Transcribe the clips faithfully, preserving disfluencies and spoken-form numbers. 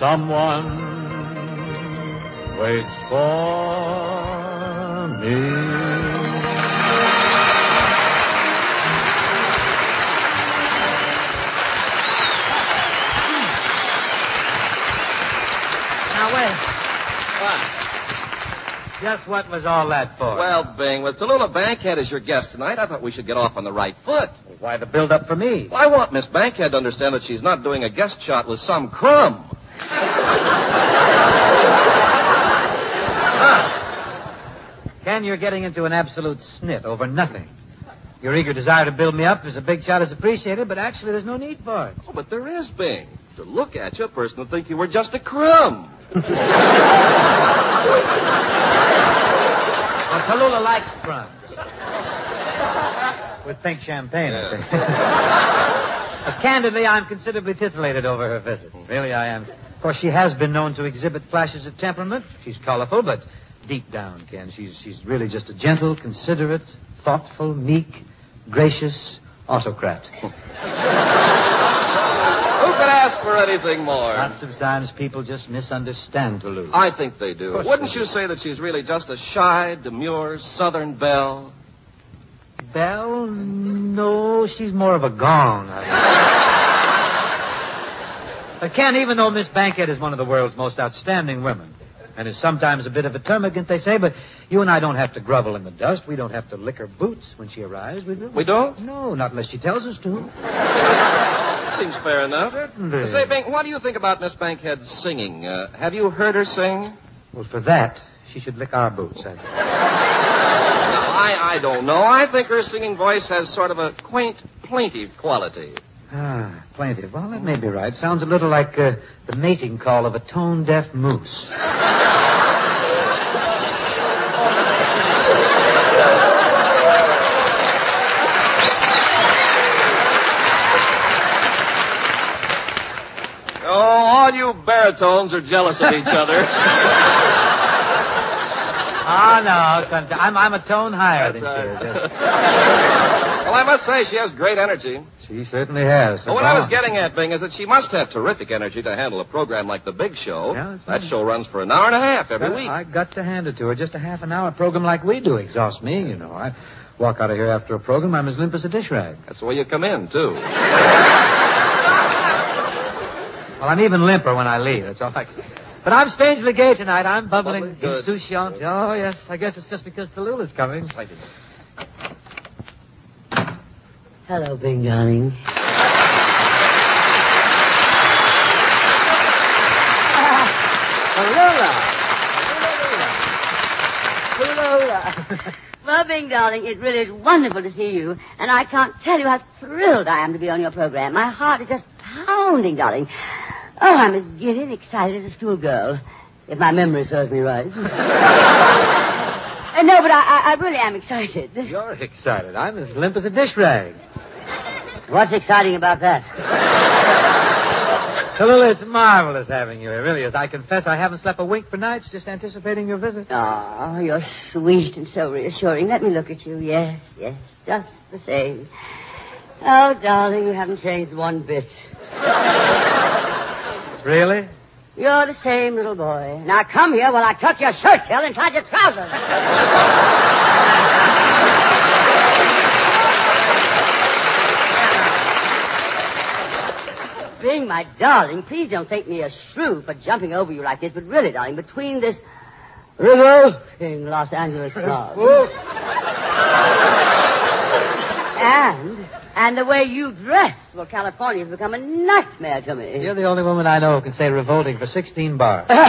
Someone waits for me. Just what was all that for? Well, Bing, with Tallulah Bankhead as your guest tonight, I thought we should get off on the right foot. Well, why the build-up for me? Well, I want Miss Bankhead to understand that she's not doing a guest shot with some crumb. Ken, you're getting into an absolute snit over nothing. Your eager desire to build me up as a big shot is appreciated, but actually there's no need for it. Oh, but there is, Bing. To look at you, a person would think you were just a crumb. Well, Tallulah likes crumbs. With pink champagne, Yeah. I think. But candidly, I'm considerably titillated over her visit. Really, I am. Of course, she has been known to exhibit flashes of temperament. She's colorful, but deep down, Ken, she's, she's really just a gentle, considerate, thoughtful, meek, gracious autocrat. Who could ask for anything more? Lots of times people just misunderstand Tallulah. I think they do. Wouldn't you say that she's really just a shy, demure Southern belle? Belle? No, she's more of a gong. But Ken, even though Miss Bankhead is one of the world's most outstanding women, and is sometimes a bit of a termagant, they say, but you and I don't have to grovel in the dust. We don't have to lick her boots when she arrives. We, we don't? No, not unless she tells us to. Seems fair enough. Certainly. Say, Bing, what do you think about Miss Bankhead's singing? Uh, have you heard her sing? Well, for that, she should lick our boots. I... No, I, I don't know. I think her singing voice has sort of a quaint, plaintive quality. Ah, plaintive. Well, that may be right. Sounds a little like uh, the mating call of a tone-deaf moose. Oh, all you baritones are jealous of each other. Oh, no. I'm, I'm a tone higher That's than right. she is. Well, I must say she has great energy. She certainly has. Well, what I was getting at, Bing, is that she must have terrific energy to handle a program like The Big Show. Yeah, that's that right. show runs for an hour and a half every Well, week. I got to hand it to her. Just a half an hour program like we do exhausts me, you know. I walk out of here after a program, I'm as limp as a dish rag. That's the way you come in, too. Well, I'm even limper when I leave. That's all I can... But I'm strangely gay tonight. I'm bubbling, Bubbling, good. insouciant. Oh, yes. I guess it's just because Tallulah's coming. Excited. Hello, Bing, darling. Tallulah! Tallulah. Well, Bing, darling, it really is wonderful to see you. And I can't tell you how thrilled I am to be on your program. My heart is just pounding, darling. Oh, I'm as giddy and excited as a schoolgirl, if my memory serves me right. uh, no, but I, I, I really am excited. You're excited. I'm as limp as a dish rag. What's exciting about that? Tallulah, it's marvelous having you here. It really is. I confess I haven't slept a wink for nights just anticipating your visit. Oh, you're sweet and so reassuring. Let me look at you. Yes, yes, just the same. Oh, darling, you haven't changed one bit. Really? You're the same little boy. Now come here while I tuck your shirt tail inside your trousers. Bing, my darling, please don't think me a shrew for jumping over you like this, but really, darling, between this revolting Los Angeles smog and and the way you dress, well, California has become a nightmare to me. You're the only woman I know who can say revolting for sixteen bars. It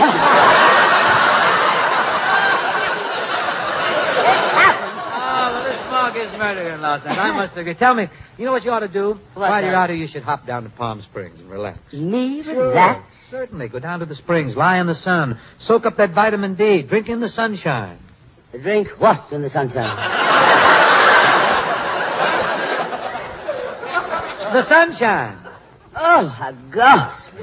happened. Oh, well, this smog is murder in Los Angeles. I must agree. Tell me, you know what you ought to do? What, While you're now? out here, you should hop down to Palm Springs and relax. Me Sure. relax? Certainly. Go down to the springs, lie in the sun, soak up that vitamin D, drink in the sunshine. Drink what in the sunshine? The sunshine. Oh, a gasp.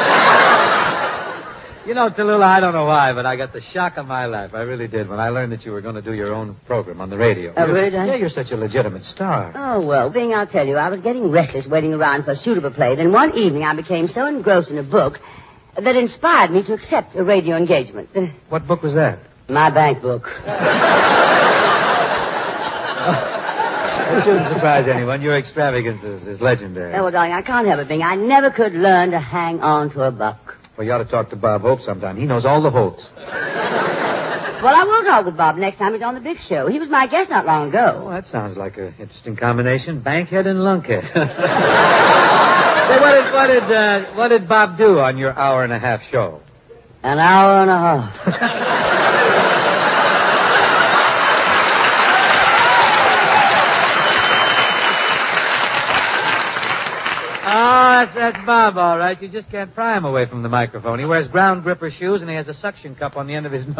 You know, Tallulah, I don't know why, but I got the shock of my life. I really did when I learned that you were going to do your own program on the radio. Oh, really, Don? Yeah, you're such a legitimate star. Oh, well, Bing, I'll tell you, I was getting restless waiting around for a suitable play. Then one evening I became so engrossed in a book, that inspired me to accept a radio engagement. What book was that? My bank book. It shouldn't surprise anyone. Your extravagance is, is legendary. Oh, well, darling, I can't help it, Bing. I never could learn to hang on to a buck. Well, you ought to talk to Bob Hope sometime. He knows all the Hopes. Well, I will talk with Bob next time he's on the big show. He was my guest not long ago. Oh, that sounds like an interesting combination. Bankhead and lunkhead. Say, what did, what, did, uh, what did Bob do on your hour and a half show? An hour and a half. Oh, that's, that's Bob, all right. You just can't pry him away from the microphone. He wears ground gripper shoes, and he has a suction cup on the end of his nose.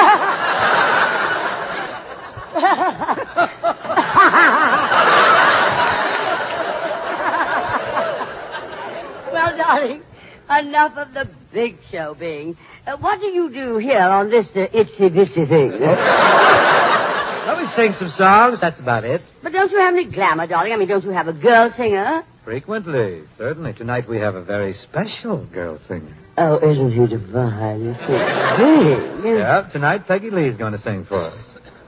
Well, darling, enough of the big show, Bing. Uh, what do you do here on this uh, itsy-bitsy thing? Well, we sing some songs. That's about it. But don't you have any glamour, darling? I mean, don't you have a girl singer? Frequently, certainly. Tonight we have a very special girl singer. Oh, isn't he divine? Is he big? Yeah, tonight Peggy Lee's going to sing for us.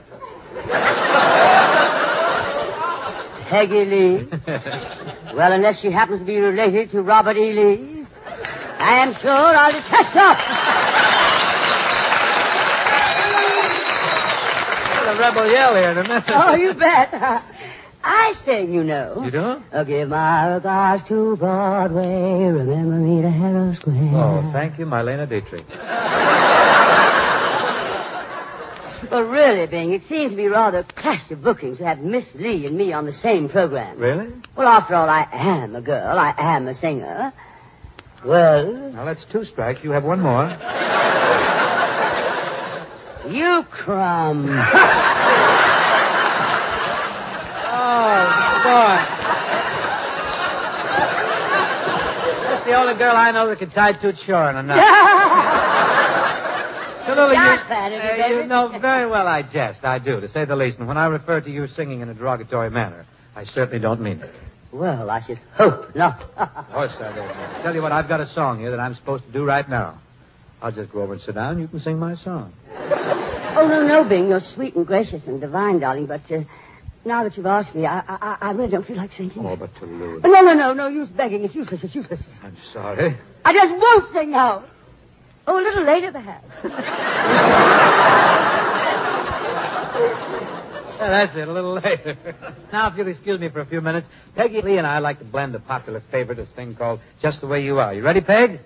Peggy Lee? Well, unless she happens to be related to Robert E. Lee, I am sure I'll detest her. A rebel yell here in a minute. Oh, you bet. I sing, you know. You do? Oh, give my regards to Broadway. Remember me to Harrow Square. Oh, thank you, Marlena Dietrich. Well, really, Bing, it seems to be rather a clash of bookings to have Miss Lee and me on the same program. Really? Well, after all, I am a girl. I am a singer. Well... Now, that's two strikes. You have one more. You crumb. Oh, boy. That's the only girl I know that can tie Toot Shore in a knot. So, Lily, Not you, bad, is it, uh, baby? you know very well I jest. I do, to say the least. And when I refer to you singing in a derogatory manner, I certainly don't mean it. Well, I should hope not. Of course I do. Tell you what, I've got a song here that I'm supposed to do right now. I'll just go over and sit down. You can sing my song. Oh, no, no, Bing. You're sweet and gracious and divine, darling, but... Uh, Now that you've asked me, I, I I really don't feel like singing. Oh, but Toulouse. No, no, no, no use begging. It's useless. It's useless. I'm sorry. I just won't sing now. Oh, a little later, perhaps. Yeah, that's it, a little later. Now, if you'll excuse me for a few minutes, Peggy Lee and I like to blend a popular favorite, a thing called Just the Way You Are. You ready, Peg?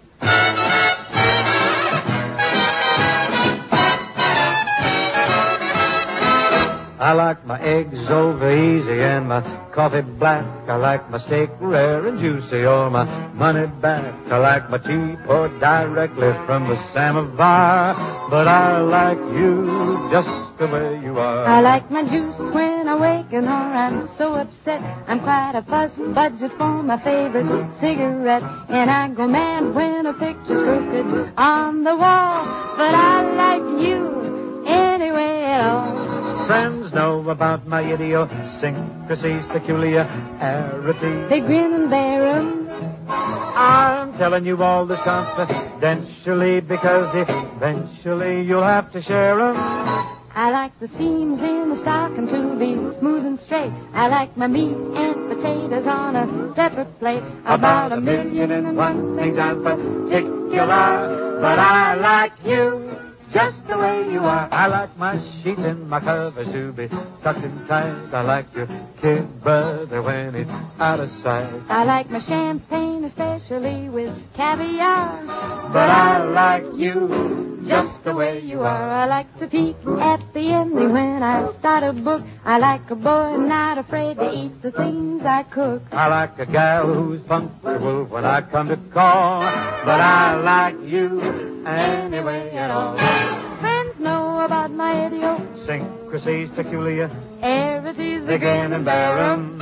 I like my eggs over easy and my coffee black. I like my steak rare and juicy or my money back. I like my tea poured directly from the samovar. But I like you just the way you are. I like my juice when I waken or I'm so upset. I'm quite a fuss budget for my favorite cigarette. And I go mad when a picture's crooked on the wall. But I like you anyway at all. Friends know about my idiosyncrasies, peculiarities. They grin and bear 'em. I'm telling you all this confidentially because eventually you'll have to share 'em. I like the seams in the stocking to be smooth and straight. I like my meat and potatoes on a separate plate. About a million and one things I'm particular, but I like you just the way you are. I like my sheets and my covers to be tucked in tight. I like your kid brother when he's out of sight. I like my champagne, especially with caviar. But I like you just the way you are. I like to peek at the ending when I start a book. I like a boy not afraid to eat the things I cook. I like a gal who's punctual when I come to call. But I like you anyway at all. Friends know about my idiosyncrasies, peculiar. Arities They grin and bear 'em.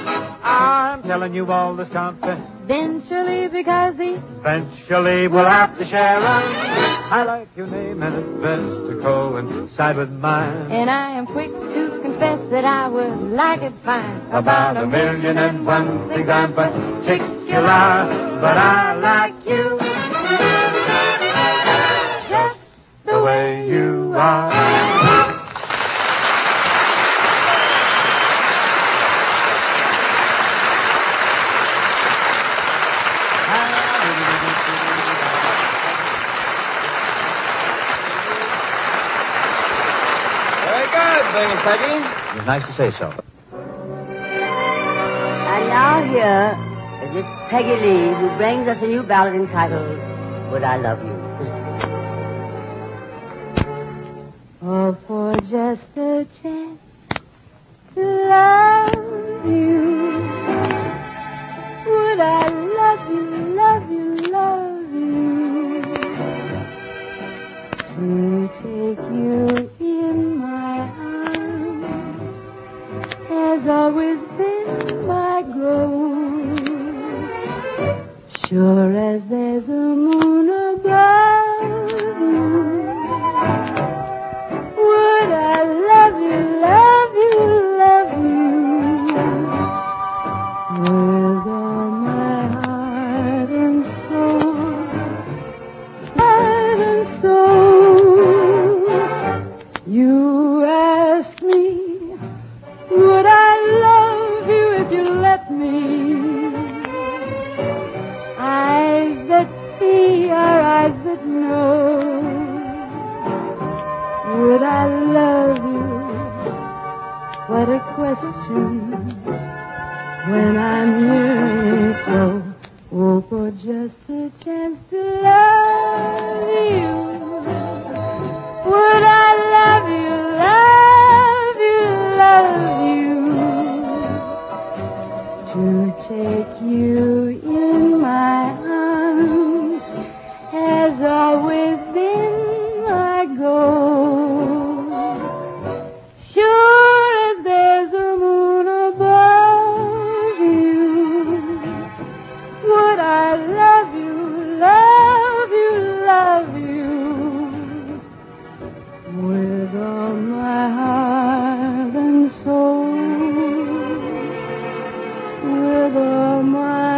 I'm telling you all this confidentially because he eventually we'll have to share 'em. I like your name and it's best to coincide with mine. And I am quick to confess that I would like it fine. About a million and one things I'm particular, but I like you way you are. Very good, Bing and Peggy. It was nice to say so. And now here is Miss Peggy Lee, who brings us a new ballad entitled, Would I Love You? Oh, for just a chance to love you. Would I love you, love you, love you? To take you in my arms has always been my goal. Sure as there's a moon above you. Would I love you, love you, love you with all my heart and soul, heart and soul. You ask me, would I love you if you let me? Eyes that see are eyes that know. Would I love you? What a question when I'm hearing so. Oh, for just a chance to love you. Would I love you, love you, love you? To take you in my arms has always been my goal. Sure as there's a moon above you, would I love you, love you, love you with all my heart and soul, with all my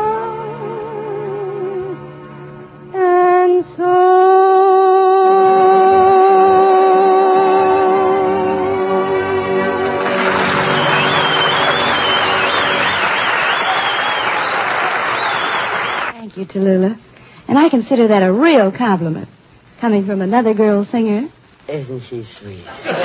heart and soul. Thank you, Tallulah. And I consider that a real compliment, coming from another girl singer. Isn't she sweet?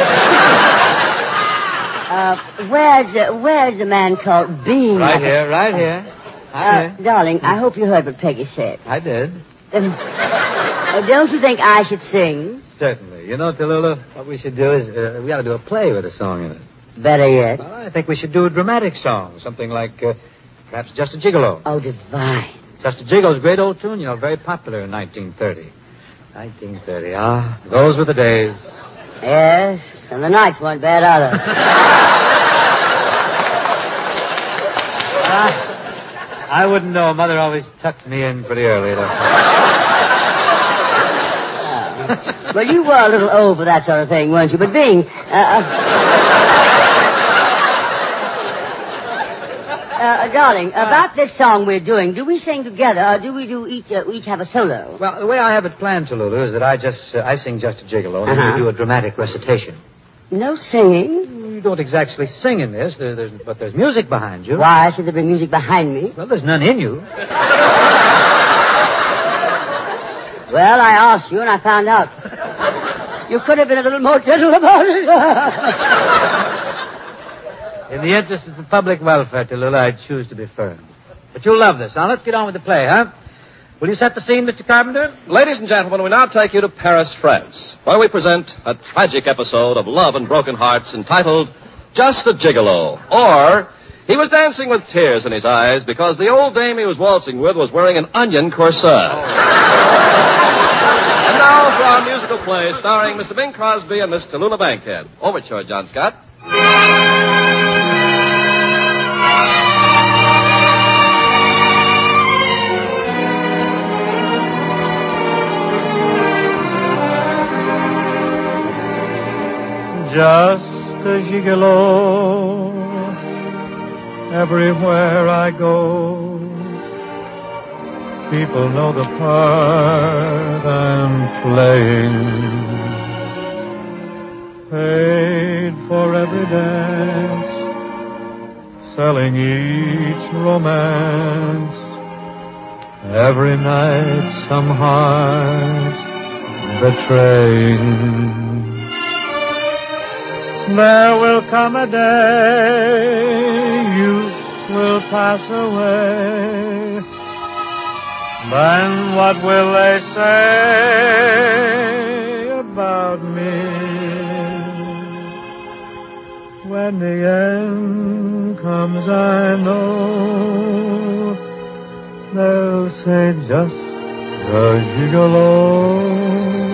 uh, where's, uh, where's the man called Bean? Right here, right here. Right Uh, here. darling, I hope you heard what Peggy said. I did. Um, uh, don't you think I should sing? Certainly. You know, Tallulah, what we should do is uh, we got to do a play with a song in it. Better yet. Well, I think we should do a dramatic song, something like uh, perhaps Just a Gigolo. Oh, divine. Just a Gigolo's a great old tune, you know, very popular in nineteen thirty. nineteen thirty, ah, those were the days. Yes, and the nights weren't bad either. Ah, I wouldn't know. Mother always tucked me in pretty early. Though. Well, you were a little old for that sort of thing, weren't you? But being... Uh, uh, uh, darling, about this song we're doing, do we sing together, or do we do each uh, each have a solo? Well, the way I have it planned, Tallulah, is that I just uh, I sing Just a Gigolo, and Uh-huh. then we do a dramatic recitation. No singing? You don't exactly sing in this, there, there's, but there's music behind you. Why should there be music behind me? Well, there's none in you. Well, I asked you, and I found out. You could have been a little more gentle about it. In the interest of the public welfare, Tallulah, I choose to be firm. But you'll love this. Now, let's get on with the play, huh? Will you set the scene, Mister Carpenter? Ladies and gentlemen, we now take you to Paris, France, where we present a tragic episode of love and broken hearts entitled Just a Gigolo, or he was dancing with tears in his eyes because the old dame he was waltzing with was wearing an onion corset. And now for our musical play starring Mister Bing Crosby and Miss Tallulah Bankhead. Overture, John Scott. Just a gigolo, everywhere I go. people know the part I'm playing. Paid for every dance, selling each romance. Every night some heart betraying. There will come a day youth will pass away. Then what will they say about me? When the end comes, I know they'll say just a gigolo.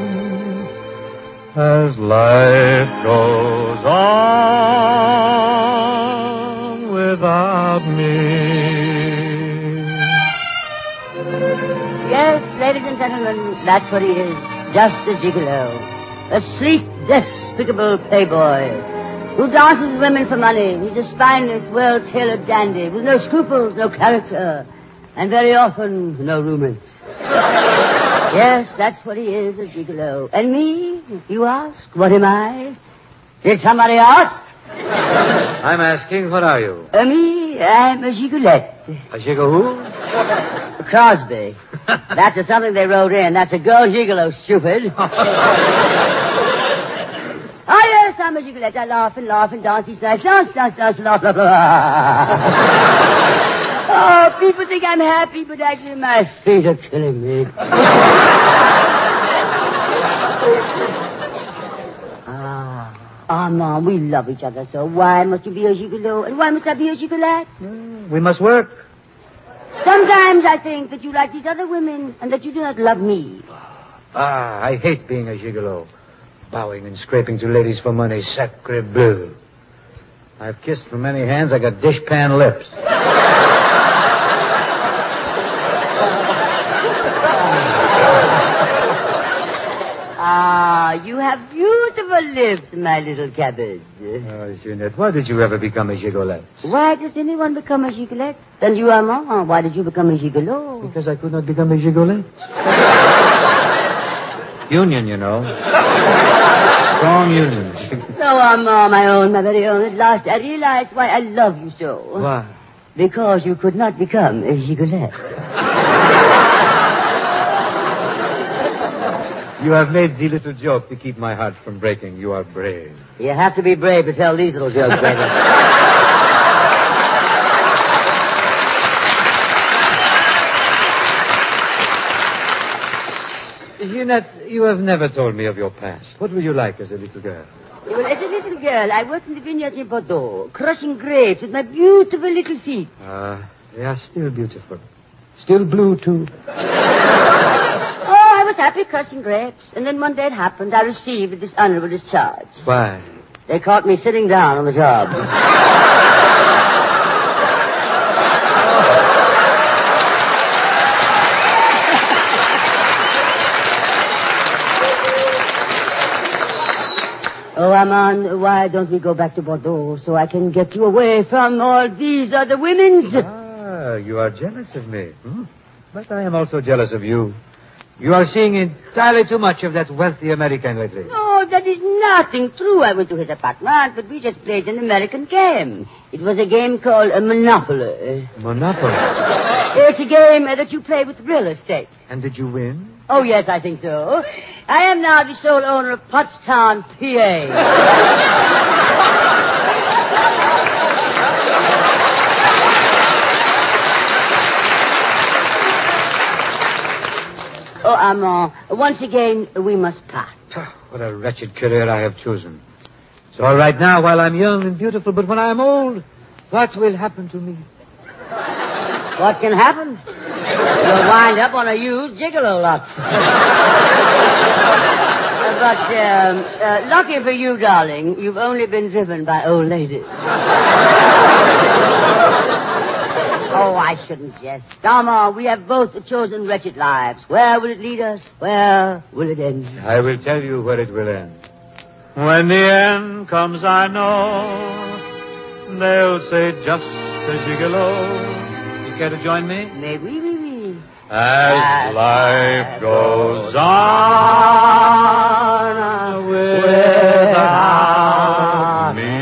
As life goes on without me. Yes, ladies and gentlemen, that's what he is. Just a gigolo. A sleek, despicable playboy who dances with women for money. He's a spineless, well-tailored dandy with no scruples, no character, and very often no roommates. Yes, that's what he is, a gigolo. And me, you ask, what am I? Did somebody ask? I'm asking, what are you? Uh, me, I'm a gigolette. A gigolo who? Crosby. That's a something they wrote in. That's a girl gigolo, stupid. Oh, yes, I'm a gigolette. I laugh and laugh and dance each night. Dance, dance, dance, laugh, blah, blah. Oh, people think I'm happy, but actually my feet are killing me. ah, ah, Mom, we love each other so. Why must you be a gigolo? And why must I be a gigolette? Mm, we must work. Sometimes I think that you like these other women and that you do not love me. Ah, I hate being a gigolo. Bowing and scraping to ladies for money. Sacre bleu. I've kissed from many hands. I got dishpan lips. Ah, you have beautiful lips, my little cabbage. Oh, Jeanette, why did you ever become a gigolette? Why does anyone become a gigolette? Then you are Mama. Why did you become a gigolo? Because I could not become a gigolette. Union, you know. Strong union. So, Mama, my own, my very own. At last I realized why I love you so. Why? Because you could not become a gigolette. You have made the little joke to keep my heart from breaking. You are brave. You have to be brave to tell these little jokes, baby. Jeanette, you have never told me of your past. What were you like as a little girl? Well, as a little girl, I worked in the vineyards in Bordeaux, crushing grapes with my beautiful little feet. Ah, uh, they are still beautiful. Still blue, too. Oh, I was happy crushing grapes. And then one day it happened. I received a dishonorable discharge. Why? They caught me sitting down on the job. Oh, Armand, why don't we go back to Bordeaux so I can get you away from all these other women? Ah, you are jealous of me. Hmm? But I am also jealous of you. You are seeing entirely too much of that wealthy American lately. No, that is nothing true. I went to his apartment, but we just played an American game. It was a game called a Monopoly. Monopoly? It's a game uh, that you play with real estate. And did you win? Oh, yes, I think so. I am now the sole owner of Pottstown, P A. Oh, Armand, once again, we must part. What a wretched career I have chosen. It's all right now while I'm young and beautiful, but when I'm old, what will happen to me? What can happen? You'll wind up on a used gigolo lot. But, um, uh, lucky for you, darling, you've only been driven by old ladies. Oh, I shouldn't jest. Dama, we have both chosen wretched lives. Where will it lead us? Where will it end? I will tell you where it will end. When the end comes, I know they'll say just a gigolo. You care to join me? Mais oui, oui, oui. As life goes on without me.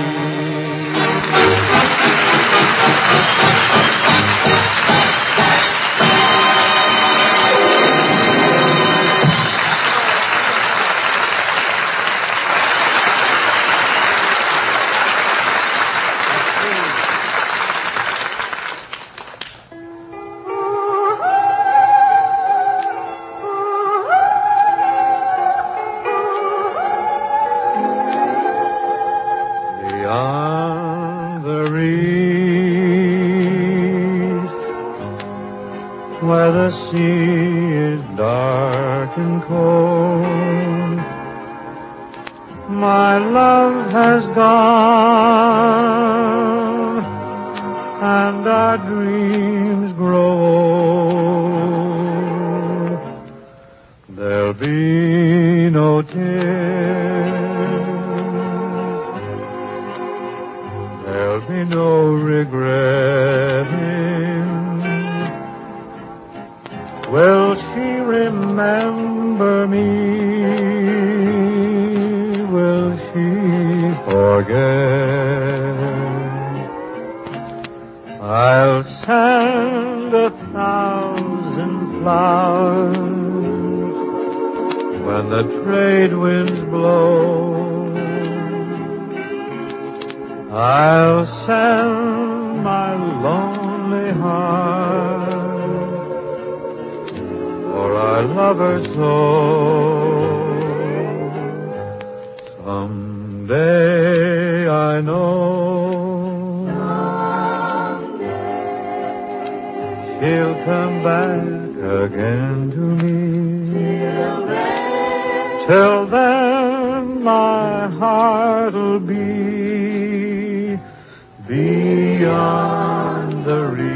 Beyond the reef, where the sea is dark and cold, my love has gone, and our dreams grow old. There'll be no tears, there'll be no regretting. Will she remember me? Will she forget? I'll send a thousand flowers when the trade winds blow. I'll send my lonely heart, for I love her so. Someday I know she'll come back again to me. Till then my heart'll be beyond the reach.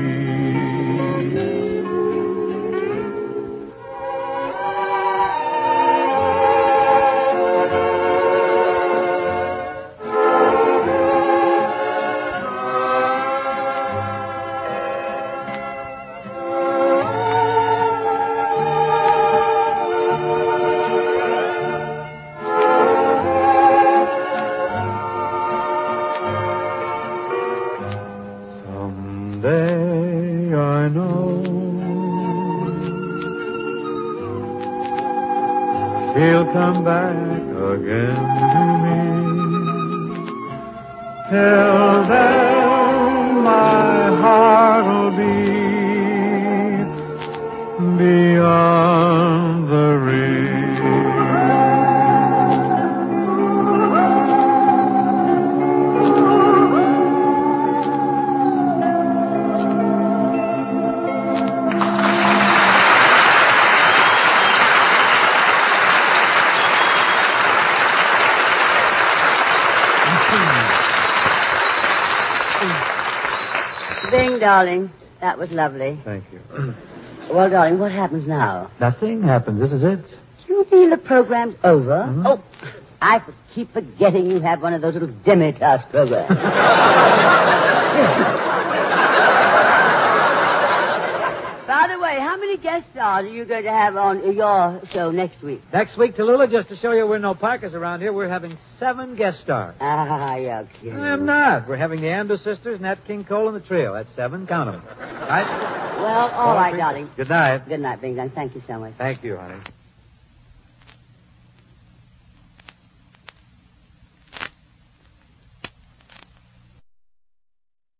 Someday I know she'll come back again to me. Till then my heart'll be beyond the reach. Bing, darling, that was lovely. Thank you. Well, darling, what happens now? Nothing happens. This is it. Do you mean the program's over? Mhm. Oh, I keep forgetting you have one of those little demi-task programs. By the way, how many guest stars are you going to have on your show next week? Next week, Tallulah, just to show you we're no Parkers around here, we're having seven guest stars. Ah, you're cute. I am not. We're having the Andrews sisters, Nat King Cole, and the trio. That's seven. Count them. Right? Well, all right, Okay. darling. Good night. Good night, Bing. Thank you so much. Thank you, honey.